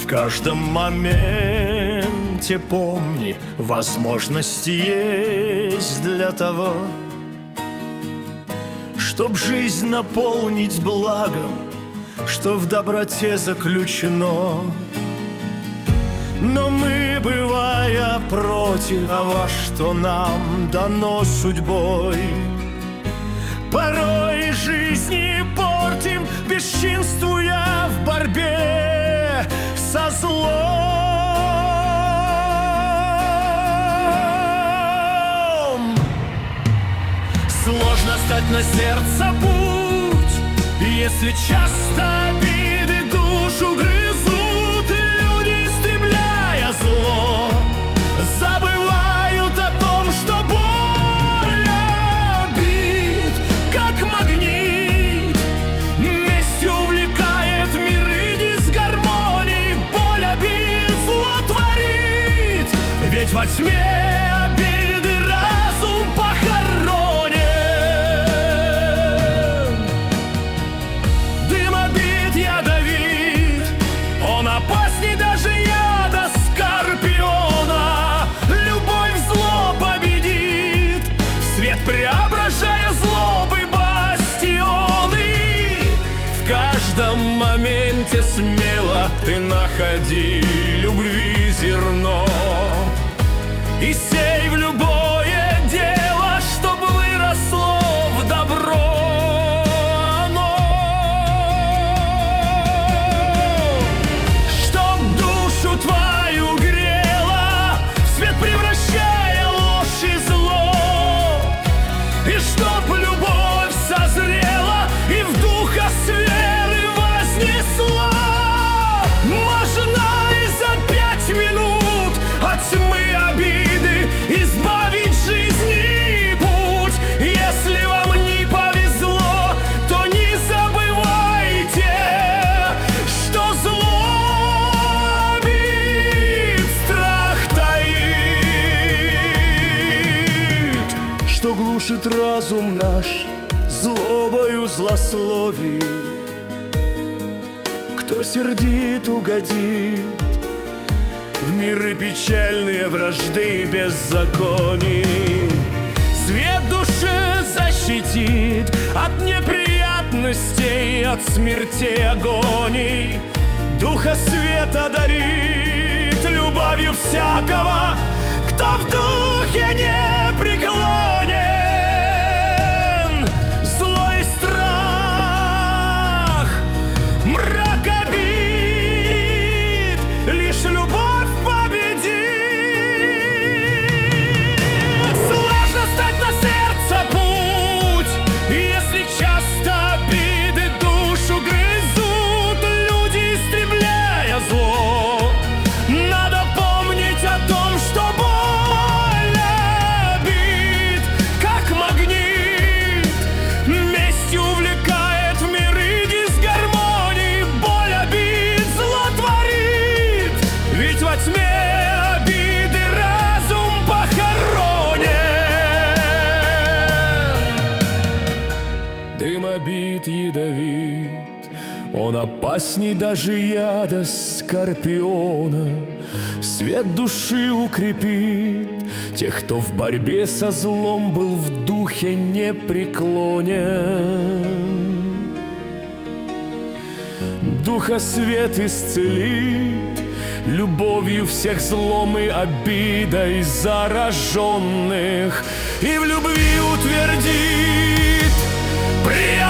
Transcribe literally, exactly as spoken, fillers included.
В каждом моменте помни, возможность есть для того, чтоб жизнь наполнить благом, что в доброте заключено. Но мы, бывая против того, что нам дано судьбой, порой жизни портим, бесчинствуя в борьбе со злом. Сложно стать на сердце путь, если часто обиды душу грызут, люди, истребляя зло, забывают о том, что боль обид, как магнит, месть увлекает миры дисгармонии. Боль обид зло творит, ведь во тьме обиды разум похоронен. Дым обид ядовит, он опасней даже яда скорпиона. Любовь зло победит, в свет преображая злобы бастионы. В каждом моменте смело ты находи любви зерно и сей в любое дело, чтоб выросло в добро оно. Чтоб душу твою грело, в свет превращая ложь и зло, и чтоб любовь созрела и в духа сферы вознесла. Можно и за пять минут от тьмы обиды избавить жизни путь. Если вам не повезло, то не забывайте, что зло обид страх таит, что глушит разум наш злобою злословий. Кто сердит, угодит в миры печальные, вражды и беззаконий. Свет души защитит от неприятностей, от смерти агоний. Духа света дарит любовью всякого, кто в духе не преклонен. Злой страх, мрак обид, лишь любовь победит. Сложно стать на сердце путь, если часто обиды душу грызут, люди, истребляя зло. Надо помнить о том, что боль обид, как магнит, месть увлекает в миры дисгармонии. Боль обид зло творит, ведь во тьме обиды разум похоронен. Дым обид ядовит, он опасней даже яда скорпиона. Свет души укрепит тех, кто в борьбе со злом был в духе непреклонен. Духа свет исцелит любовью всех злом и обидой зараженных, и в любви утвердит.